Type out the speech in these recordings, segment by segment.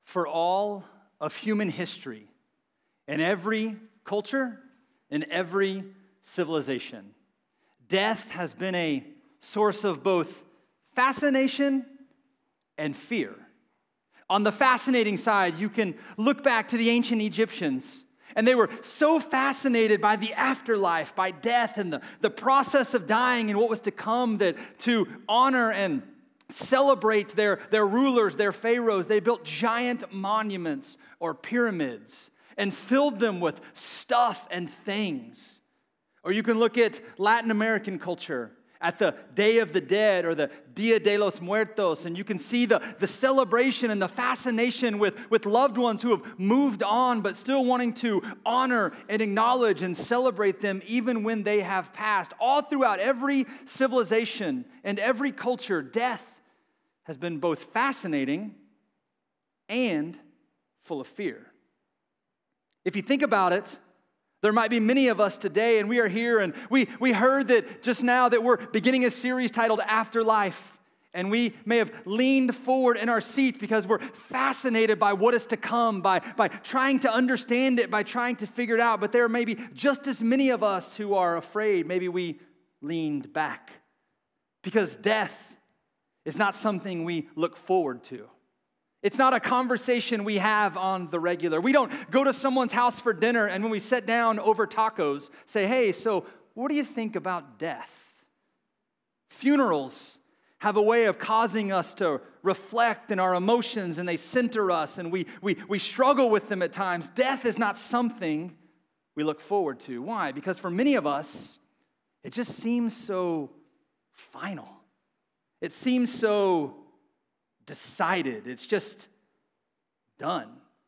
For all of human history, in every culture, in every civilization, death has been a source of both fascination and fear. On the fascinating side, you can look back to the ancient Egyptians, and they were so fascinated by the afterlife, by death, and the process of dying and what was to come, that to honor and celebrate their rulers, their pharaohs, they built giant monuments or pyramids and filled them with stuff and things. Or you can look at Latin American culture, at the Day of the Dead or the Dia de los Muertos, and you can see the celebration and the fascination with loved ones who have moved on, but still wanting to honor and acknowledge and celebrate them even when they have passed. All throughout every civilization and every culture, death has been both fascinating and full of fear. If you think about it, there might be many of us today, and we are here, and we heard that just now that we're beginning a series titled Afterlife, and we may have leaned forward in our seats because we're fascinated by what is to come, by trying to understand it, by trying to figure it out. But there may be just as many of us who are afraid. Maybe we leaned back because death is not something we look forward to. It's not a conversation we have on the regular. We don't go to someone's house for dinner and when we sit down over tacos, say, hey, so what do you think about death? Funerals have a way of causing us to reflect in our emotions, and they center us, and we struggle with them at times. Death is not something we look forward to. Why? Because for many of us, it just seems so final. It seems so decided. It's just done.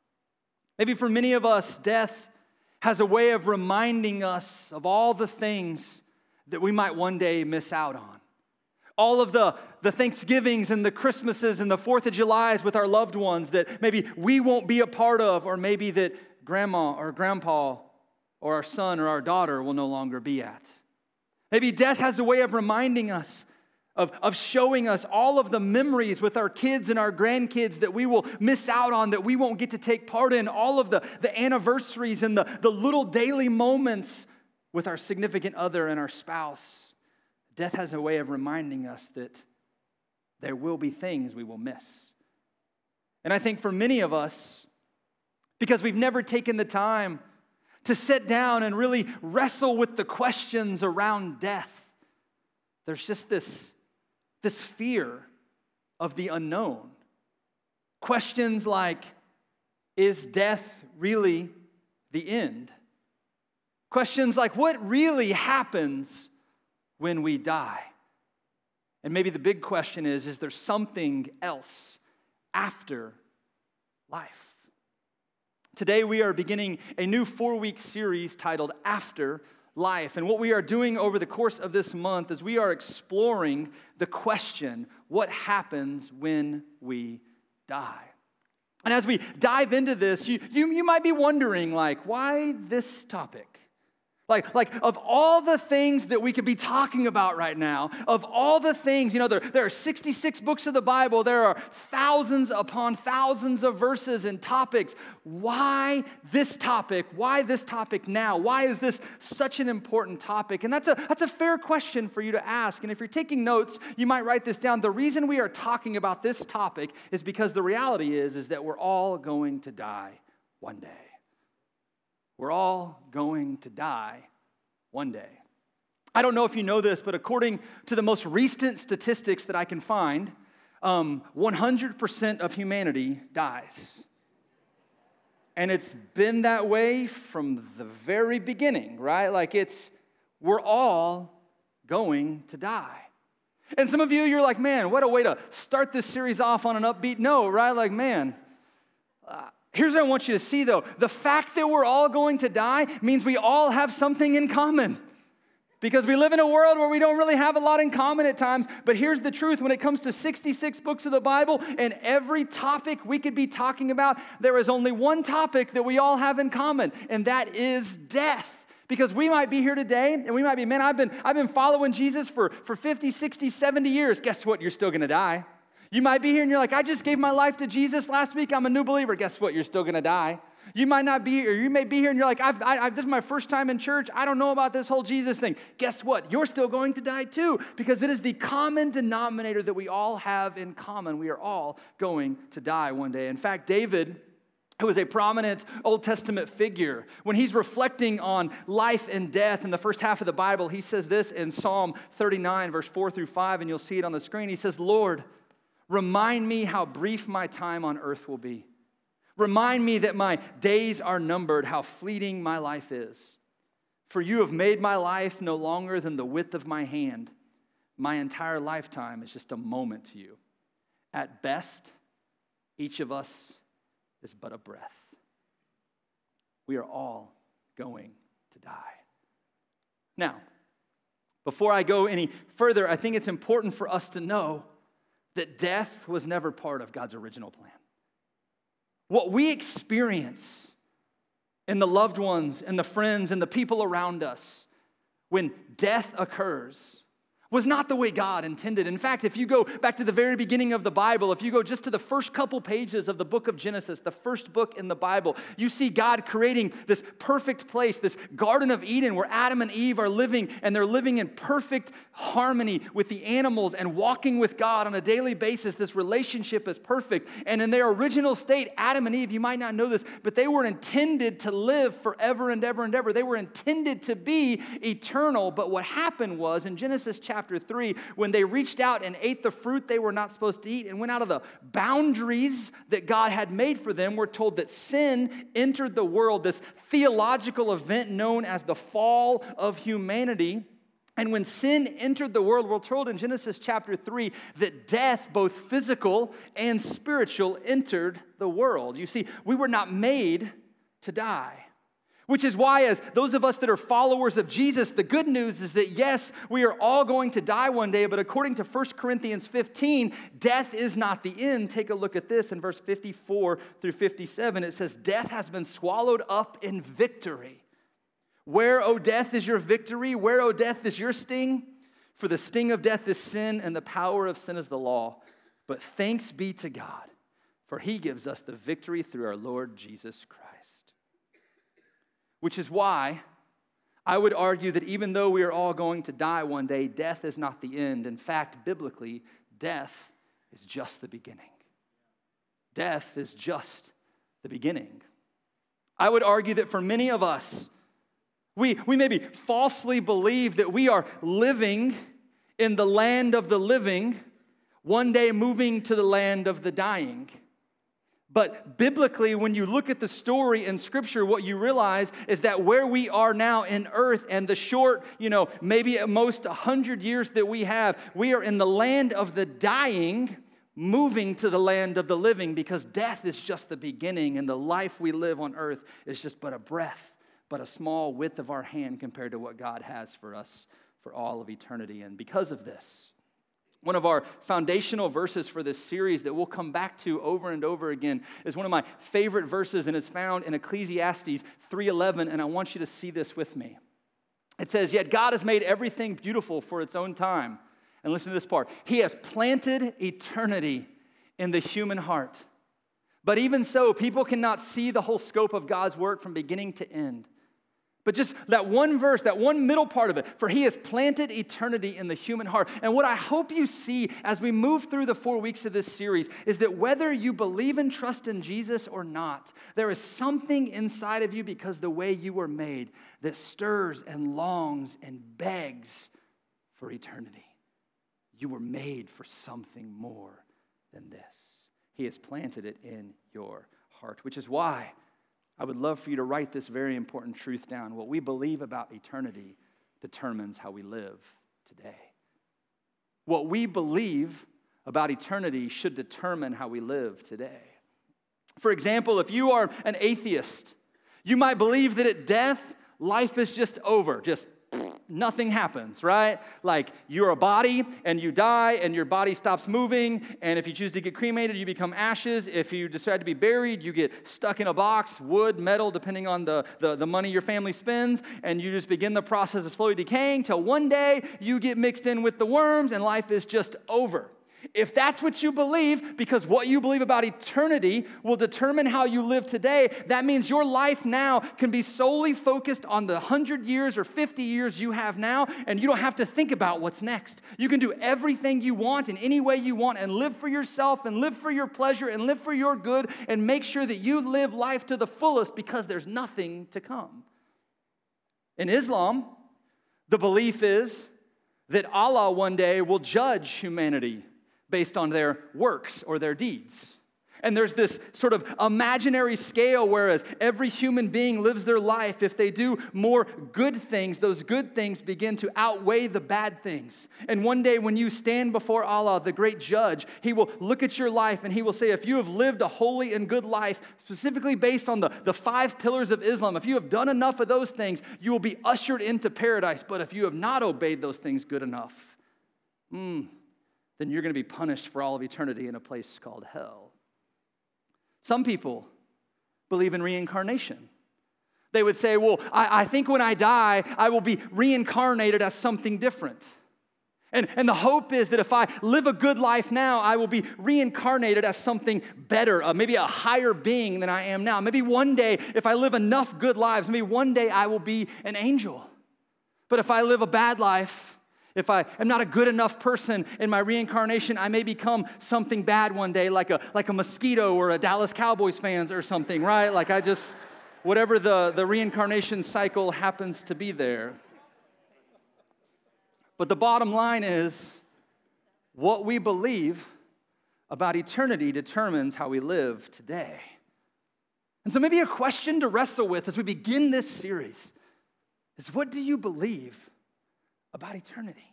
Maybe for many of us, death has a way of reminding us of all the things that we might one day miss out on. All of the Thanksgivings and the Christmases and the 4th of Julys with our loved ones that maybe we won't be a part of, or maybe that grandma or grandpa or our son or our daughter will no longer be at. Maybe death has a way of reminding us of showing us all of the memories with our kids and our grandkids that we will miss out on, that we won't get to take part in, all of the anniversaries and the little daily moments with our significant other and our spouse. Death has a way of reminding us that there will be things we will miss. And I think for many of us, because we've never taken the time to sit down and really wrestle with the questions around death, there's just this fear of the unknown. Questions like, is death really the end? Questions like, what really happens when we die? And maybe the big question is there something else after life? Today we are beginning a new 4-week series titled After Life. And what we are doing over the course of this month is we are exploring the question, what happens when we die? And as we dive into this, you might be wondering, why this topic? Like of all the things that we could be talking about right now, of all the things, there are 66 books of the Bible, there are thousands upon thousands of verses and topics. Why this topic? Why this topic now? Why is this such an important topic? And that's a fair question for you to ask. And if you're taking notes, you might write this down. The reason we are talking about this topic is because the reality is that we're all going to die one day. We're all going to die one day. I don't know if you know this, but according to the most recent statistics that I can find, 100% of humanity dies. And it's been that way from the very beginning, right? We're all going to die. And some of you, you're like, man, what a way to start this series off on an upbeat note, right? Here's what I want you to see, though. The fact that we're all going to die means we all have something in common. Because we live in a world where we don't really have a lot in common at times. But here's the truth. When it comes to 66 books of the Bible and every topic we could be talking about, there is only one topic that we all have in common, and that is death. Because we might be here today, and we might be, man, I've been following Jesus for 50, 60, 70 years. Guess what? You're still going to die. You might be here and you're like, I just gave my life to Jesus last week. I'm a new believer. Guess what? You're still going to die. You might not be, or you may be here and you're like, this is my first time in church. I don't know about this whole Jesus thing. Guess what? You're still going to die too, because it is the common denominator that we all have in common. We are all going to die one day. In fact, David, who was a prominent Old Testament figure, when he's reflecting on life and death in the first half of the Bible, he says this in Psalm 39, verse 4 through 5, and you'll see it on the screen. He says, Lord, remind me how brief my time on earth will be. Remind me that my days are numbered, how fleeting my life is. For you have made my life no longer than the width of my hand. My entire lifetime is just a moment to you. At best, each of us is but a breath. We are all going to die. Now, before I go any further, I think it's important for us to know that death was never part of God's original plan. What we experience in the loved ones and the friends and the people around us when death occurs was not the way God intended. In fact, if you go back to the very beginning of the Bible, if you go just to the first couple pages of the book of Genesis, the first book in the Bible, you see God creating this perfect place, this Garden of Eden where Adam and Eve are living, and they're living in perfect harmony with the animals and walking with God on a daily basis. This relationship is perfect. And in their original state, Adam and Eve, you might not know this, but they were intended to live forever and ever and ever. They were intended to be eternal. But what happened was in Genesis chapter 3, when they reached out and ate the fruit they were not supposed to eat and went out of the boundaries that God had made for them, we're told that sin entered the world, this theological event known as the fall of humanity. And when sin entered the world, we're told in Genesis chapter 3 that death, both physical and spiritual, entered the world. You see, we were not made to die. Which is why, as those of us that are followers of Jesus, the good news is that yes, we are all going to die one day, but according to 1 Corinthians 15, death is not the end. Take a look at this in verse 54 through 57. It says, death has been swallowed up in victory. Where, O death, is your victory? Where, O death, is your sting? For the sting of death is sin, and the power of sin is the law. But thanks be to God, for he gives us the victory through our Lord Jesus Christ. Which is why I would argue that even though we are all going to die one day, death is not the end. In fact, biblically, death is just the beginning. Death is just the beginning. I would argue that for many of us, we maybe falsely believe that we are living in the land of the living, one day moving to the land of the dying. But biblically, when you look at the story in Scripture, what you realize is that where we are now in earth and the short, maybe at most 100 years that we have, we are in the land of the dying, moving to the land of the living, because death is just the beginning and the life we live on earth is just but a breath, but a small width of our hand compared to what God has for us for all of eternity. And because of this, one of our foundational verses for this series that we'll come back to over and over again is one of my favorite verses, and it's found in Ecclesiastes 3:11, and I want you to see this with me. It says, yet God has made everything beautiful for its own time. And listen to this part. He has planted eternity in the human heart. But even so, people cannot see the whole scope of God's work from beginning to end. But just that one verse, that one middle part of it, for he has planted eternity in the human heart. And what I hope you see as we move through the 4 weeks of this series is that whether you believe and trust in Jesus or not, there is something inside of you because the way you were made that stirs and longs and begs for eternity. You were made for something more than this. He has planted it in your heart, which is why I would love for you to write this very important truth down. What we believe about eternity determines how we live today. What we believe about eternity should determine how we live today. For example, if you are an atheist, you might believe that at death, life is just over, just nothing happens, right? Like you're a body and you die and your body stops moving, and if you choose to get cremated, you become ashes. If you decide to be buried, you get stuck in a box, wood, metal, depending on the money your family spends, and you just begin the process of slowly decaying till one day you get mixed in with the worms and life is just over. If that's what you believe, because what you believe about eternity will determine how you live today, that means your life now can be solely focused on the 100 years or 50 years you have now, and you don't have to think about what's next. You can do everything you want in any way you want and live for yourself and live for your pleasure and live for your good and make sure that you live life to the fullest because there's nothing to come. In Islam, the belief is that Allah one day will judge humanity based on their works or their deeds. And there's this sort of imaginary scale, whereas every human being lives their life. If they do more good things, those good things begin to outweigh the bad things. And one day when you stand before Allah, the great judge, He will look at your life and He will say, if you have lived a holy and good life, specifically based on the 5 pillars of Islam, if you have done enough of those things, you will be ushered into paradise. But if you have not obeyed those things good enough, then you're going to be punished for all of eternity in a place called hell. Some people believe in reincarnation. They would say, well, I think when I die, I will be reincarnated as something different. And the hope is that if I live a good life now, I will be reincarnated as something better, maybe a higher being than I am now. Maybe one day, if I live enough good lives, maybe one day I will be an angel. But if I live a bad life, if I am not a good enough person in my reincarnation, I may become something bad one day, like a mosquito or a Dallas Cowboys fans or something, right? Like whatever the reincarnation cycle happens to be there. But the bottom line is, what we believe about eternity determines how we live today. And so maybe a question to wrestle with as we begin this series is, what do you believe about eternity?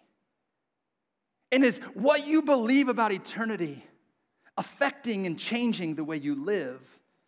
And is what you believe about eternity affecting and changing the way you live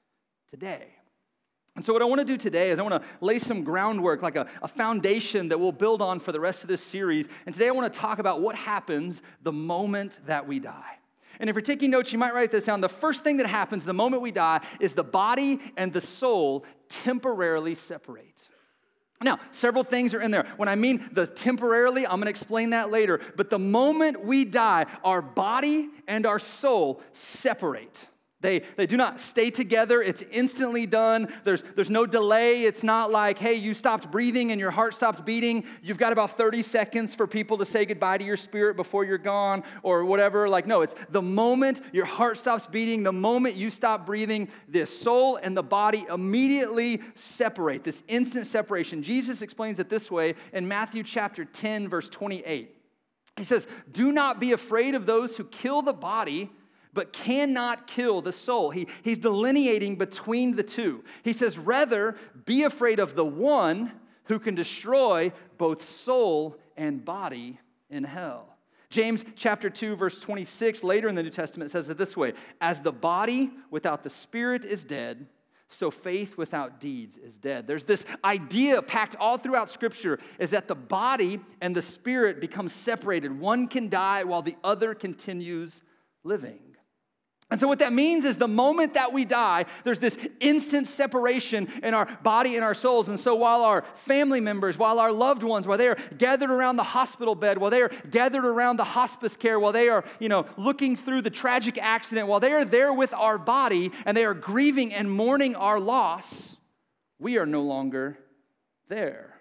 today? And so what I want to do today is I want to lay some groundwork, like a foundation that we'll build on for the rest of this series. And today I want to talk about what happens the moment that we die. And if you're taking notes, you might write this down. The first thing that happens the moment we die is the body and the soul temporarily separate. Now, several things are in there. When I mean the temporarily, I'm going to explain that later. But the moment we die, our body and our soul separate. They do not stay together. It's instantly done. There's no delay. It's not like, hey, you stopped breathing and your heart stopped beating. You've got about 30 seconds for people to say goodbye to your spirit before you're gone or whatever. Like, no, it's the moment your heart stops beating, the moment you stop breathing, the soul and the body immediately separate, this instant separation. Jesus explains it this way in Matthew chapter 10, verse 28. He says, do not be afraid of those who kill the body, but cannot kill the soul. He's delineating between the two. He says, rather, be afraid of the one who can destroy both soul and body in hell. James chapter 2, verse 26, later in the New Testament, says it this way, as the body without the spirit is dead, so faith without deeds is dead. There's this idea packed all throughout Scripture is that the body and the spirit become separated. One can die while the other continues living. And so what that means is the moment that we die, there's this instant separation in our body and our souls. And so while our family members, while our loved ones, while they are gathered around the hospital bed, while they are gathered around the hospice care, while they are, looking through the tragic accident, while they are there with our body and they are grieving and mourning our loss, we are no longer there.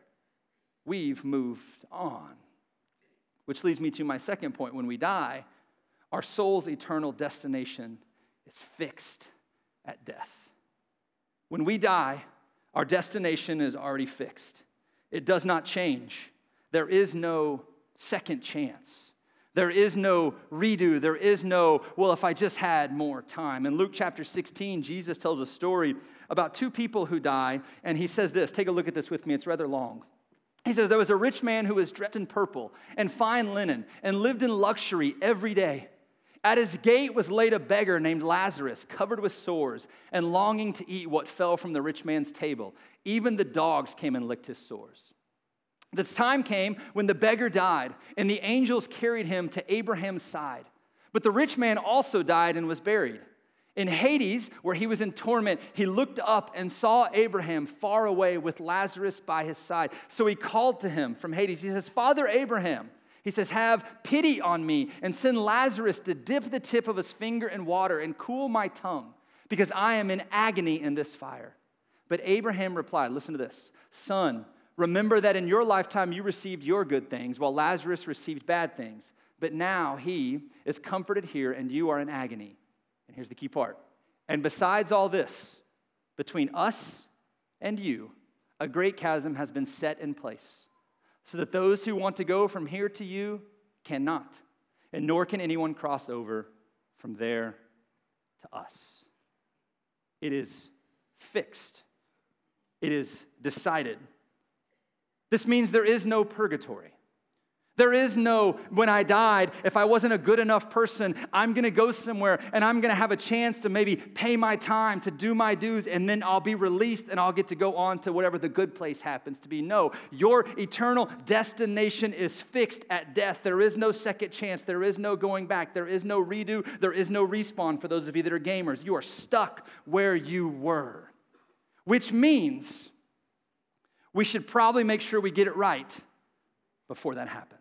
We've moved on. Which leads me to my second point. When we die, our soul's eternal destination is fixed at death. When we die, our destination is already fixed. It does not change. There is no second chance. There is no redo. There is no, well, if I just had more time. In Luke chapter 16, Jesus tells a story about 2 people who die, and he says this. Take a look at this with me. It's rather long. He says, there was a rich man who was dressed in purple and fine linen and lived in luxury every day. At his gate was laid a beggar named Lazarus, covered with sores and longing to eat what fell from the rich man's table. Even the dogs came and licked his sores. The time came when the beggar died, and the angels carried him to Abraham's side. But the rich man also died and was buried. In Hades, where he was in torment, he looked up and saw Abraham far away with Lazarus by his side. So he called to him from Hades. He says, Father Abraham, He says, have pity on me and send Lazarus to dip the tip of his finger in water and cool my tongue, because I am in agony in this fire. But Abraham replied, listen to this, son, remember that in your lifetime you received your good things, while Lazarus received bad things. But now he is comforted here and you are in agony. And here's the key part. And besides all this, between us and you, a great chasm has been set in place, so that those who want to go from here to you cannot, and nor can anyone cross over from there to us. It is fixed. It is decided. This means there is no purgatory. There is no, when I died, if I wasn't a good enough person, I'm going to go somewhere and I'm going to have a chance to maybe pay my time, to do my dues, and then I'll be released and I'll get to go on to whatever the good place happens to be. No, your eternal destination is fixed at death. There is no second chance. There is no going back. There is no redo. There is no respawn for those of you that are gamers. You are stuck where you were, which means we should probably make sure we get it right before that happens.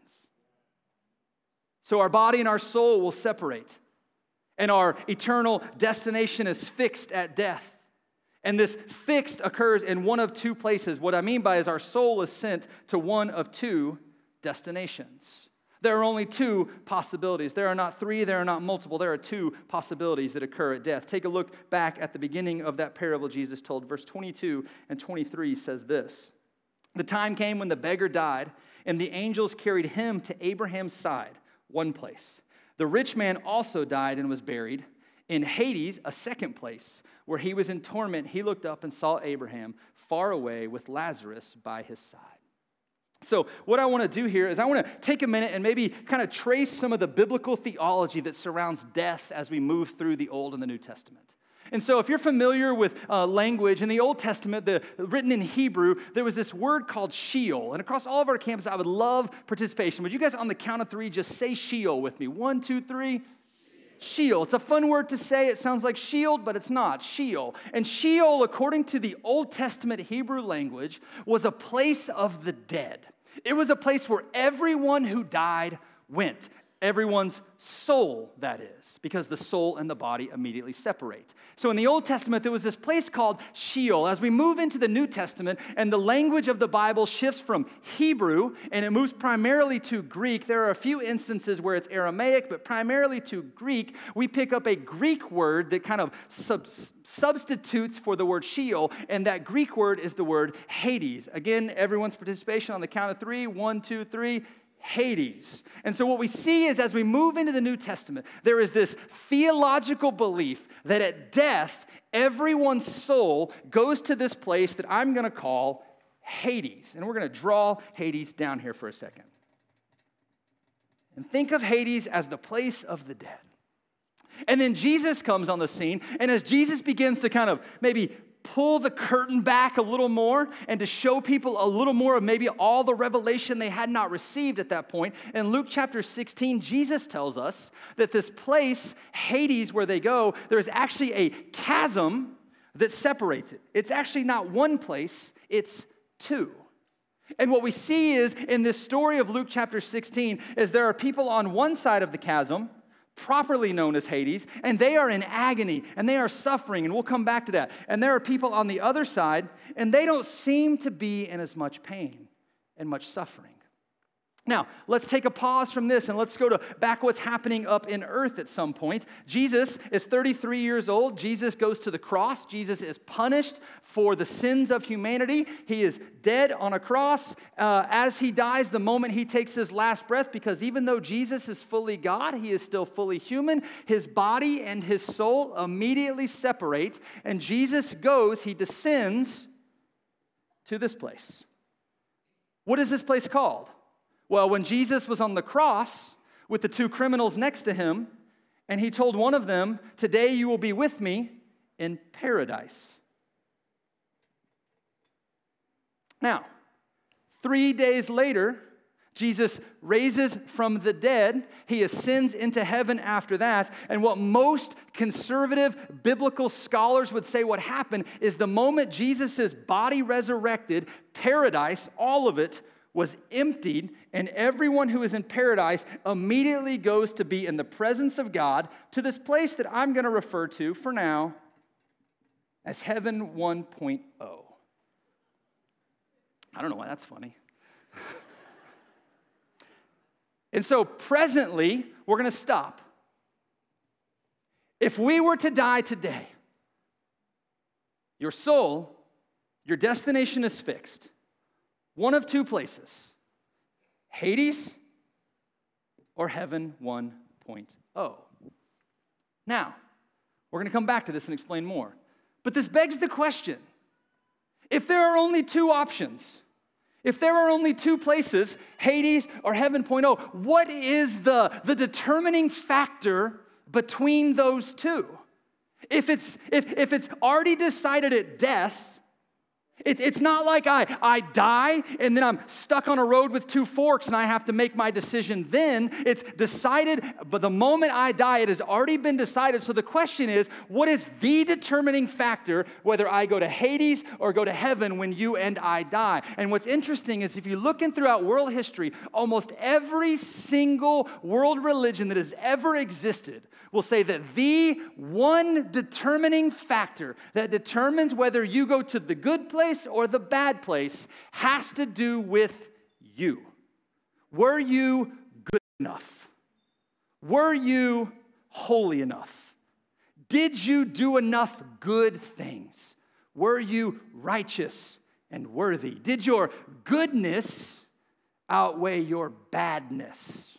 So our body and our soul will separate, and our eternal destination is fixed at death. And this fixed occurs in one of two places. What I mean by is our soul is sent to one of two destinations. There are only two possibilities. There are not three, there are not multiple. There are two possibilities that occur at death. Take a look back at the beginning of that parable Jesus told. Verse 22 and 23 says this. The time came when the beggar died, and the angels carried him to Abraham's side, one place. The rich man also died and was buried. In Hades, a second place, where he was in torment, he looked up and saw Abraham far away with Lazarus by his side. So what I want to do here is I want to take a minute and maybe kind of trace some of the biblical theology that surrounds death as we move through the Old and the New Testament. And so if you're familiar with language, in the Old Testament, written in Hebrew, there was this word called Sheol. And across all of our campuses, I would love participation. Would you guys on the count of three just say Sheol with me? 1, 2, 3. Sheol. It's a fun word to say. It sounds like shield, but it's not. Sheol. And Sheol, according to the Old Testament Hebrew language, was a place of the dead. It was a place where everyone who died went. Everyone's soul, that is, because the soul and the body immediately separate. So in the Old Testament, there was this place called Sheol. As we move into the New Testament and the language of the Bible shifts from Hebrew and it moves primarily to Greek, there are a few instances where it's Aramaic, but primarily to Greek, we pick up a Greek word that kind of substitutes for the word Sheol, and that Greek word is the word Hades. Again, everyone's participation on the count of three. 1, 2, 3. Hades. And so what we see is as we move into the New Testament, there is this theological belief that at death, everyone's soul goes to this place that I'm going to call Hades. And we're going to draw Hades down here for a second. And think of Hades as the place of the dead. And then Jesus comes on the scene, and as Jesus begins to kind of maybe pull the curtain back a little more and to show people a little more of maybe all the revelation they had not received at that point. In Luke chapter 16, Jesus tells us that this place, Hades, where they go, there is actually a chasm that separates it. It's actually not one place, it's two. And what we see is in this story of Luke chapter 16 is there are people on one side of the chasm, properly known as Hades, and they are in agony, and they are suffering, and we'll come back to that. And there are people on the other side, and they don't seem to be in as much pain and much suffering. Now, let's take a pause from this and let's go to back what's happening up in earth at some point. Jesus is 33 years old. Jesus goes to the cross. Jesus is punished for the sins of humanity. He is dead on a cross. As he dies, the moment he takes his last breath, because even though Jesus is fully God, he is still fully human. His body and his soul immediately separate, and Jesus goes, he descends to this place. What is this place called? Well, when Jesus was on the cross with the two criminals next to him, and he told one of them, "Today you will be with me in paradise." Now, 3 days later, Jesus raises from the dead. He ascends into heaven after that. And what most conservative biblical scholars would say what happened is the moment Jesus' body resurrected, paradise, all of it, was emptied, and everyone who is in paradise immediately goes to be in the presence of God to this place that I'm going to refer to for now as Heaven 1.0. I don't know why that's funny. And so presently, we're going to stop. If we were to die today, your soul, your destination is fixed. One of two places, Hades or Heaven 1.0. Now, we're going to come back to this and explain more. But this begs the question, if there are only two options, if there are only two places, Hades or Heaven 1.0, what is the determining factor between those two? If it's already decided at death, it's not like I die and then I'm stuck on a road with two forks and I have to make my decision then. It's decided, but the moment I die, it has already been decided. So the question is, what is the determining factor whether I go to Hades or go to heaven when you and I die? And what's interesting is if you look in throughout world history, almost every single world religion that has ever existed will say that the one determining factor that determines whether you go to the good place or the bad place has to do with you. Were you good enough? Were you holy enough? Did you do enough good things? Were you righteous and worthy? Did your goodness outweigh your badness?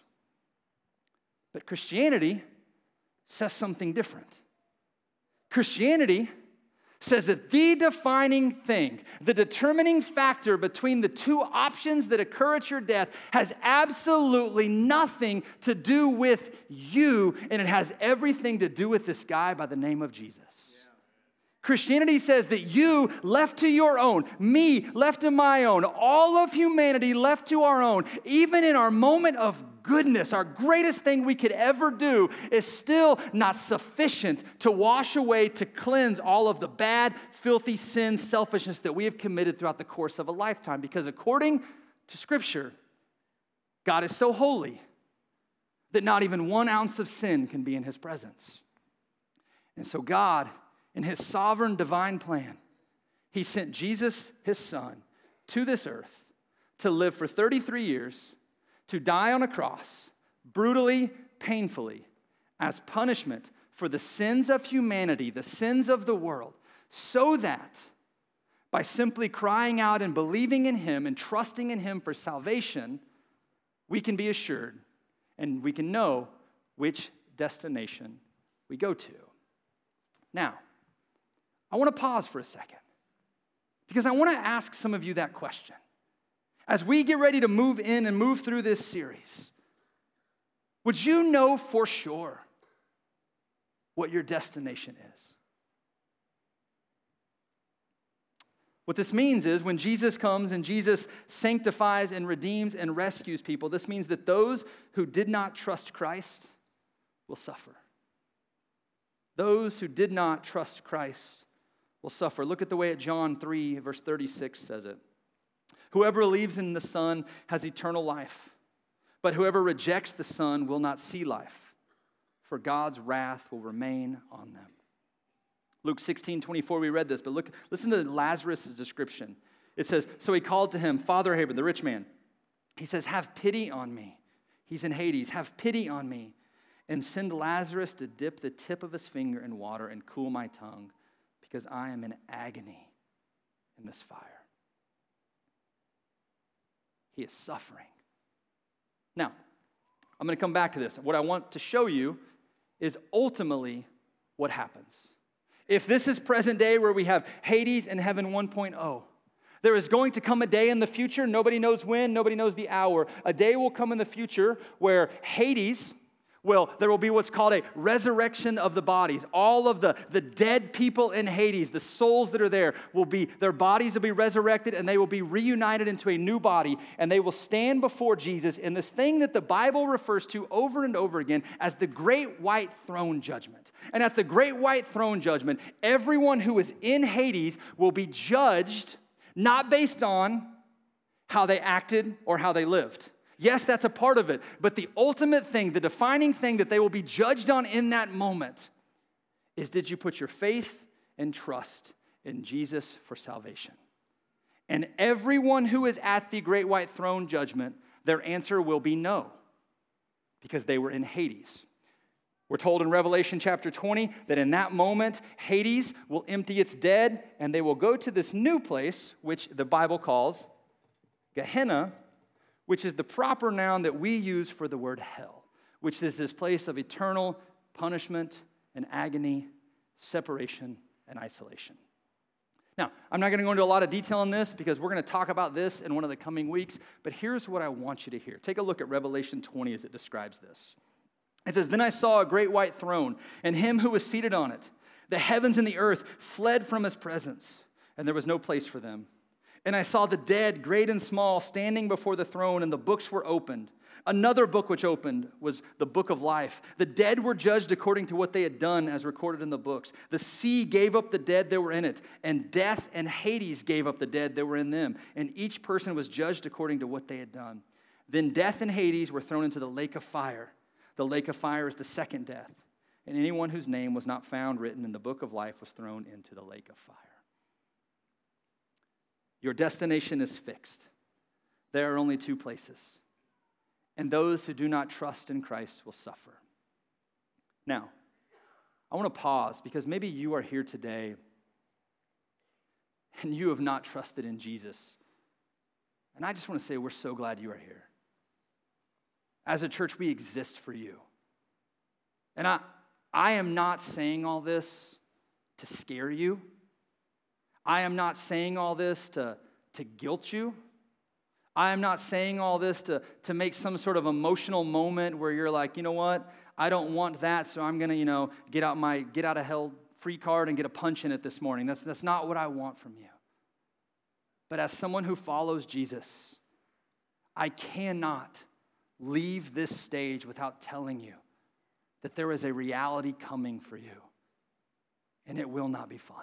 But Christianity says something different. Christianity says that the defining thing, the determining factor between the two options that occur at your death has absolutely nothing to do with you, and it has everything to do with this guy by the name of Jesus. Christianity says that you left to your own, me left to my own, all of humanity left to our own, even in our moment of goodness, our greatest thing we could ever do is still not sufficient to wash away, to cleanse all of the bad, filthy sin, selfishness that we have committed throughout the course of a lifetime. Because according to Scripture, God is so holy that not even 1 ounce of sin can be in his presence. And so God, in his sovereign divine plan, he sent Jesus, his son, to this earth to live for 33 years, to die on a cross, brutally, painfully, as punishment for the sins of humanity, the sins of the world, so that by simply crying out and believing in him and trusting in him for salvation, we can be assured and we can know which destination we go to. Now, I want to pause for a second because I want to ask some of you that question. As we get ready to move in and move through this series, would you know for sure what your destination is? What this means is when Jesus comes and Jesus sanctifies and redeems and rescues people, this means that those who did not trust Christ will suffer. Those who did not trust Christ will suffer. Look at the way John 3, verse 36 says it. Whoever believes in the Son has eternal life, but whoever rejects the Son will not see life, for God's wrath will remain on them. Luke 16:24, we read this, but listen to Lazarus' description. It says, so he called to him, Father Abraham, the rich man. He says, have pity on me. He's in Hades. Have pity on me and send Lazarus to dip the tip of his finger in water and cool my tongue, because I am in agony in this fire. He is suffering. Now, I'm going to come back to this. What I want to show you is ultimately what happens. If this is present day where we have Hades and Heaven 1.0, there is going to come a day in the future, nobody knows when, nobody knows the hour. A day will come in the future where Hades, there will be what's called a resurrection of the bodies. All of the dead people in Hades, the souls that are there, their bodies will be resurrected and they will be reunited into a new body, and they will stand before Jesus in this thing that the Bible refers to over and over again as the Great White Throne Judgment. And at the Great White Throne Judgment, everyone who is in Hades will be judged not based on how they acted or how they lived. Yes, that's a part of it, but the ultimate thing, the defining thing that they will be judged on in that moment is, did you put your faith and trust in Jesus for salvation? And everyone who is at the great white throne judgment, their answer will be no, because they were in Hades. We're told in Revelation chapter 20 that in that moment, Hades will empty its dead, and they will go to this new place, which the Bible calls Gehenna, which is the proper noun that we use for the word hell, which is this place of eternal punishment and agony, separation and isolation. Now, I'm not going to go into a lot of detail on this because we're going to talk about this in one of the coming weeks, but here's what I want you to hear. Take a look at Revelation 20 as it describes this. It says, "Then I saw a great white throne, and him who was seated on it. The heavens and the earth fled from his presence, and there was no place for them. And I saw the dead, great and small, standing before the throne, and the books were opened. Another book which opened was the book of life. The dead were judged according to what they had done, as recorded in the books. The sea gave up the dead that were in it, and death and Hades gave up the dead that were in them. And each person was judged according to what they had done. Then death and Hades were thrown into the lake of fire. The lake of fire is the second death. And anyone whose name was not found written in the book of life was thrown into the lake of fire." Your destination is fixed. There are only two places. And those who do not trust in Christ will suffer. Now, I want to pause because maybe you are here today and you have not trusted in Jesus. And I just want to say we're so glad you are here. As a church, we exist for you. And I am not saying all this to scare you. I am not saying all this to guilt you. I am not saying all this to make some sort of emotional moment where you're like, you know what? I don't want that, so I'm going to, get out of hell free card and get a punch in it this morning. That's not what I want from you. But as someone who follows Jesus, I cannot leave this stage without telling you that there is a reality coming for you. And it will not be fun.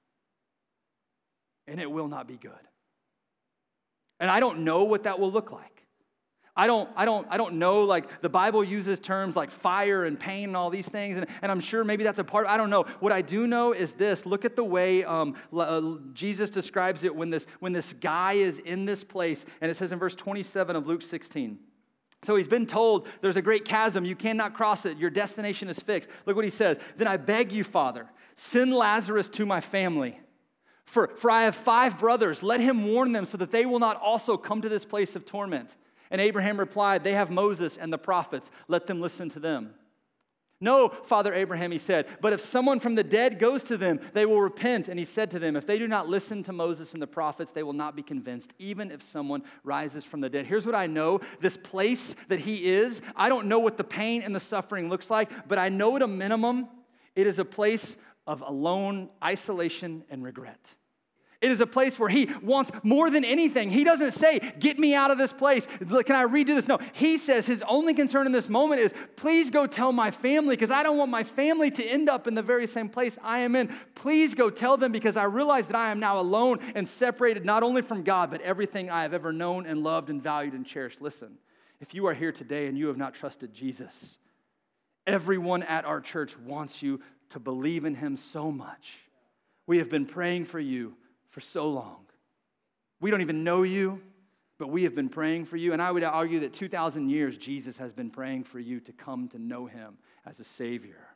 And it will not be good. And I don't know what that will look like. I don't know, like the Bible uses terms like fire and pain and all these things, and I'm sure maybe that's a part, I don't know. What I do know is this, look at the way Jesus describes it when this guy is in this place, and it says in verse 27 of Luke 16. So he's been told there's a great chasm, you cannot cross it, your destination is fixed. Look what he says, "Then I beg you, Father, send Lazarus to my family. For I have 5 brothers, let him warn them so that they will not also come to this place of torment." And Abraham replied, "They have Moses and the prophets, let them listen to them." "No, Father Abraham," he said, "but if someone from the dead goes to them, they will repent." And he said to them, "If they do not listen to Moses and the prophets, they will not be convinced, even if someone rises from the dead." Here's what I know, this place that he is, I don't know what the pain and the suffering looks like, but I know at a minimum, it is a place of alone, isolation, and regret. It is a place where he wants more than anything. He doesn't say, "Get me out of this place. Can I redo this?" No, he says his only concern in this moment is, "Please go tell my family because I don't want my family to end up in the very same place I am in. Please go tell them because I realize that I am now alone and separated not only from God, but everything I have ever known and loved and valued and cherished." Listen, if you are here today and you have not trusted Jesus, everyone at our church wants you to believe in him so much. We have been praying for you for so long. We don't even know you, but we have been praying for you. And I would argue that 2,000 years, Jesus has been praying for you to come to know him as a Savior.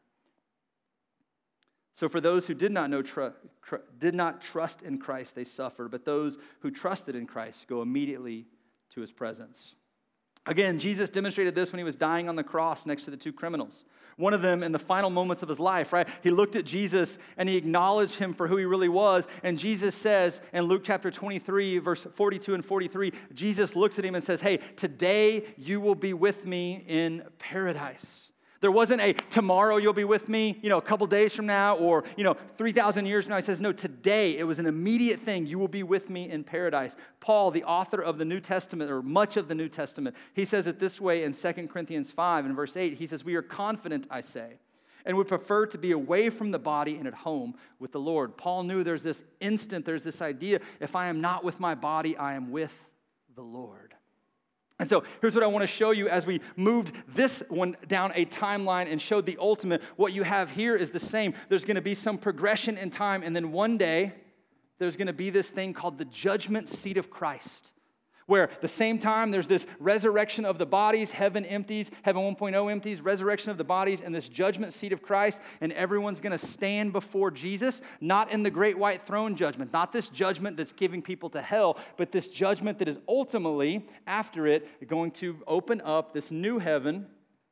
So for those who did not trust in Christ, they suffer. But those who trusted in Christ go immediately to his presence. Again, Jesus demonstrated this when he was dying on the cross next to the 2 criminals. One of them in the final moments of his life, right? He looked at Jesus and he acknowledged him for who he really was. And Jesus says in Luke chapter 23, verse 42 and 43, Jesus looks at him and says, "Hey, today you will be with me in paradise." There wasn't a tomorrow you'll be with me, a couple days from now, or 3,000 years from now. He says, no, today. It was an immediate thing. You will be with me in paradise. Paul, the author of the New Testament, or much of the New Testament, he says it this way in 2 Corinthians 5 and verse 8. He says, "We are confident, I say, and would prefer to be away from the body and at home with the Lord." Paul knew there's this idea, if I am not with my body, I am with the the Lord. And so here's what I want to show you as we moved this one down a timeline and showed the ultimate. What you have here is the same. There's going to be some progression in time, and then one day there's going to be this thing called the judgment seat of Christ, where at the same time there's this resurrection of the bodies, heaven empties, heaven 1.0 empties, resurrection of the bodies, and this judgment seat of Christ, and everyone's going to stand before Jesus, not in the great white throne judgment, not this judgment that's giving people to hell, but this judgment that is ultimately, after it, going to open up this new heaven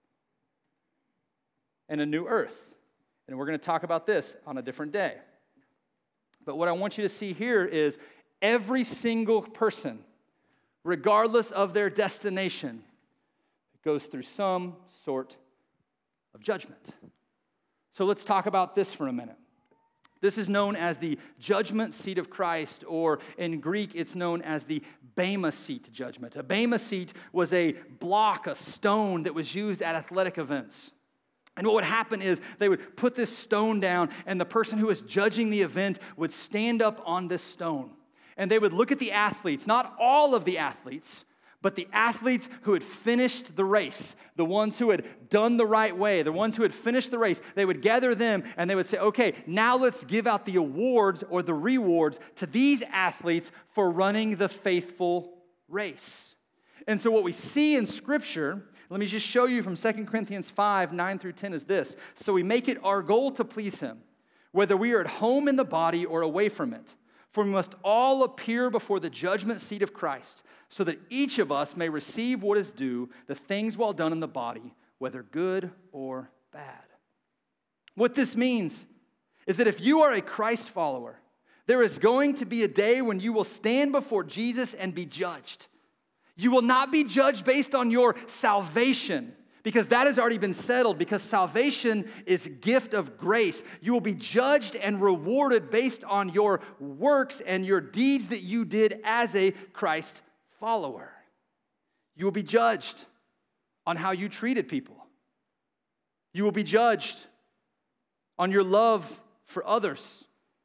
and a new earth. And we're going to talk about this on a different day. But what I want you to see here is every single person, regardless of their destination, goes through some sort of judgment. So let's talk about this for a minute. This is known as the judgment seat of Christ, or in Greek, it's known as the Bema seat judgment. A Bema seat was a block, a stone that was used at athletic events. And what would happen is they would put this stone down, and the person who was judging the event would stand up on this stone. And they would look at the athletes, not all of the athletes, but the athletes who had finished the race, the ones who had done the right way, the ones who had finished the race. They would gather them and they would say, okay, now let's give out the awards or the rewards to these athletes for running the faithful race. And so what we see in Scripture, let me just show you from 2 Corinthians 5, 9 through 10 is this. So we make it our goal to please him, whether we are at home in the body or away from it. For we must all appear before the judgment seat of Christ, so that each of us may receive what is due, the things well done in the body, whether good or bad. What this means is that if you are a Christ follower, there is going to be a day when you will stand before Jesus and be judged. You will not be judged based on your salvation, because that has already been settled, because salvation is a gift of grace. You will be judged and rewarded based on your works and your deeds that you did as a Christ follower. You will be judged on how you treated people. You will be judged on your love for others.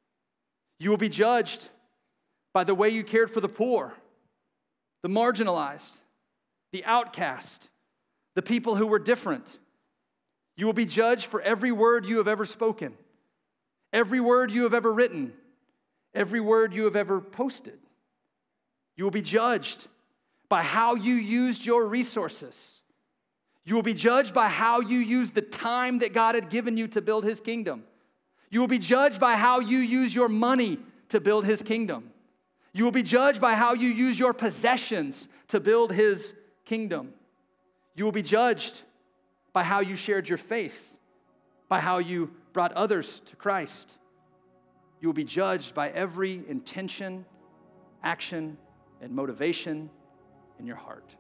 You will be judged by the way you cared for the poor, the marginalized, the outcast, the people who were different. You will be judged for every word you have ever spoken, every word you have ever written, every word you have ever posted. You will be judged by how you used your resources. You will be judged by how you used the time that God had given you to build his kingdom. You will be judged by how you use your money to build his kingdom. You will be judged by how you use your possessions to build his kingdom. You will be judged by how you shared your faith, by how you brought others to Christ. You will be judged by every intention, action, and motivation in your heart.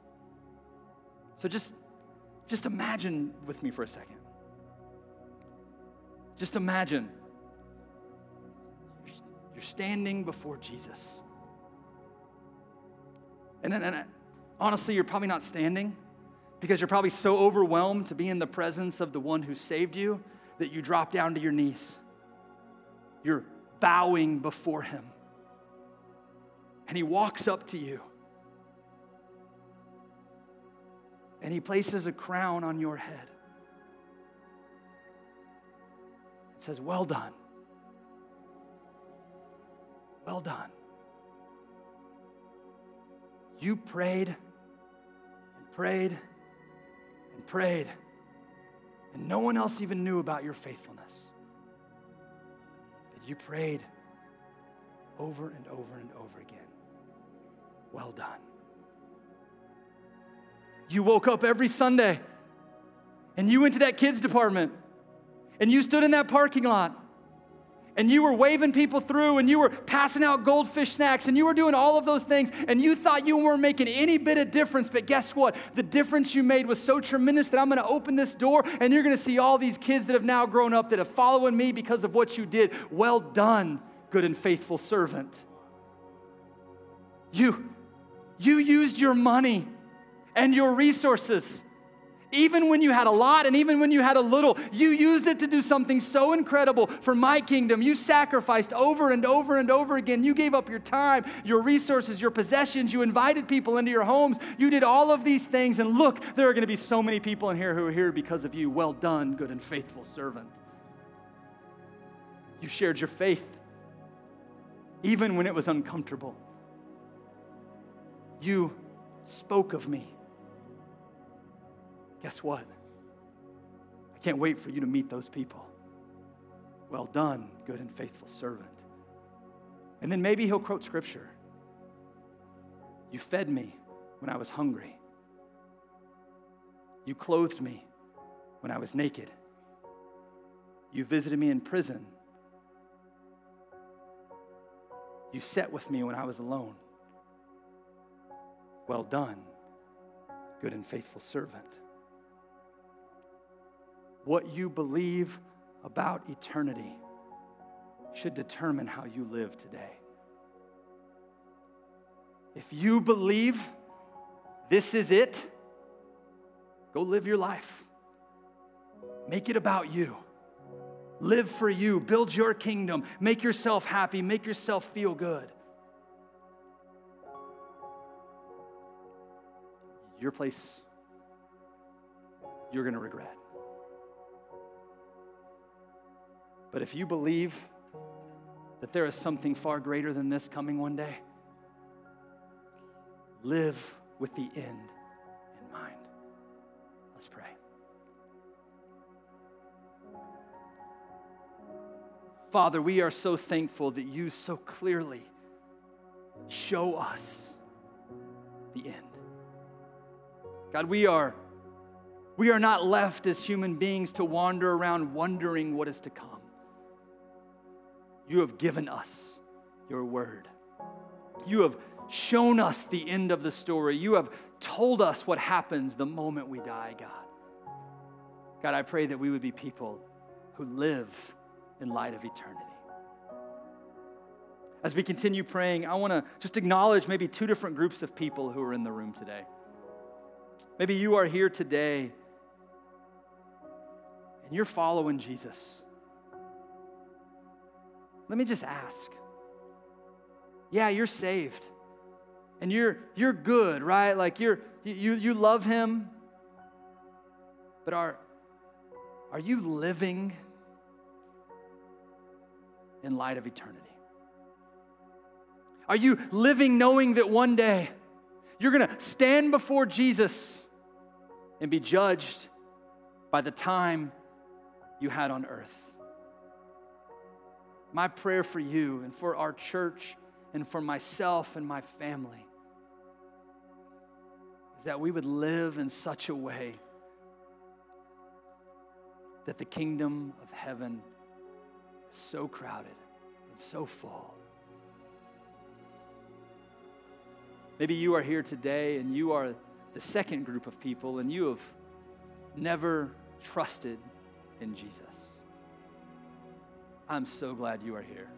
So just imagine with me for a second. Just imagine you're standing before Jesus. And honestly, you're probably not standing, because you're probably so overwhelmed to be in the presence of the one who saved you that you drop down to your knees. You're bowing before him. And he walks up to you. And he places a crown on your head. It says, well done. Well done. You prayed and prayed and prayed, and no one else even knew about your faithfulness. But you prayed over and over and over again. Well done. You woke up every Sunday, and you went to that kids department, and you stood in that parking lot, and you were waving people through, and you were passing out goldfish snacks, and you were doing all of those things, and you thought you weren't making any bit of difference, but guess what? The difference you made was so tremendous that I'm going to open this door, and you're going to see all these kids that have now grown up that have followed me because of what you did. Well done, good and faithful servant. You used your money and your resources Even when you had a lot and even when you had a little, you used it to do something so incredible for my kingdom. You sacrificed over and over and over again. You gave up your time, your resources, your possessions. You invited people into your homes. You did all of these things. And look, there are going to be so many people in here who are here because of you. Well done, good and faithful servant. You shared your faith even when it was uncomfortable. You spoke of me. Guess what? I can't wait for you to meet those people. Well done, good and faithful servant. And then maybe he'll quote scripture. You fed me when I was hungry. You clothed me when I was naked. You visited me in prison. You sat with me when I was alone. Well done, good and faithful servant. What you believe about eternity should determine how you live today. If you believe this is it, go live your life. Make it about you. Live for you. Build your kingdom. Make yourself happy. Make yourself feel good. Your place, you're going to regret. But if you believe that there is something far greater than this coming one day, live with the end in mind. Let's pray. Father, we are so thankful that you so clearly show us the end. God, we are not left as human beings to wander around wondering what is to come. You have given us your word. You have shown us the end of the story. You have told us what happens the moment we die, God. God, I pray that we would be people who live in light of eternity. As we continue praying, I want to just acknowledge maybe two different groups of people who are in the room today. Maybe you are here today and you're following Jesus. Let me just ask. Yeah, you're saved. And you're good, right? Like you love him. But are you living in light of eternity? Are you living knowing that one day you're going to stand before Jesus and be judged by the time you had on earth? My prayer for you and for our church and for myself and my family is that we would live in such a way that the kingdom of heaven is so crowded and so full. Maybe you are here today and you are the second group of people and you have never trusted in Jesus. I'm so glad you are here.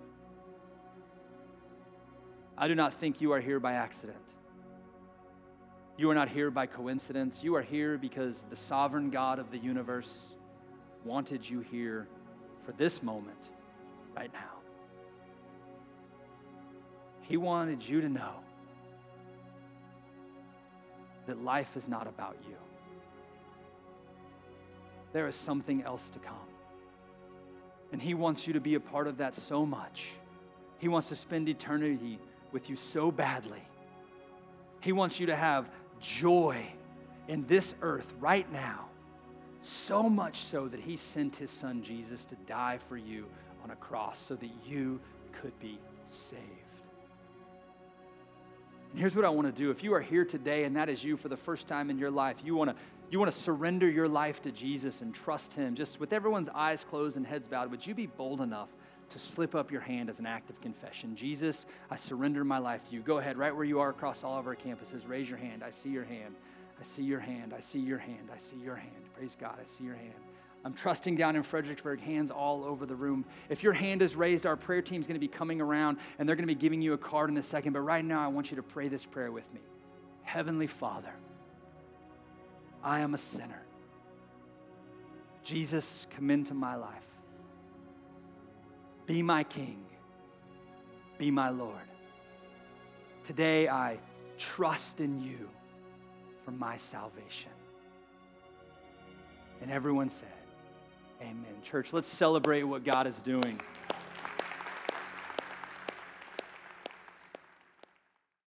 I do not think you are here by accident. You are not here by coincidence. You are here because the sovereign God of the universe wanted you here for this moment right now. He wanted you to know that life is not about you. There is something else to come. And he wants you to be a part of that so much. He wants to spend eternity with you so badly. He wants you to have joy in this earth right now, so much so that he sent his son Jesus to die for you on a cross so that you could be saved. And here's what I want to do. If you are here today and that is you for the first time in your life, you want to surrender your life to Jesus and trust him, just with everyone's eyes closed and heads bowed, would you be bold enough to slip up your hand as an act of confession? Jesus, I surrender my life to you. Go ahead, right where you are across all of our campuses, raise your hand. I see your hand. I see your hand. I see your hand. I see your hand. Praise God, I see your hand. I'm trusting down in Fredericksburg, hands all over the room. If your hand is raised, our prayer team's going to be coming around, and they're going to be giving you a card in a second. But right now, I want you to pray this prayer with me. Heavenly Father, I am a sinner. Jesus, come into my life. Be my King. Be my Lord. Today I trust in you for my salvation. And everyone said, amen. Church, let's celebrate what God is doing.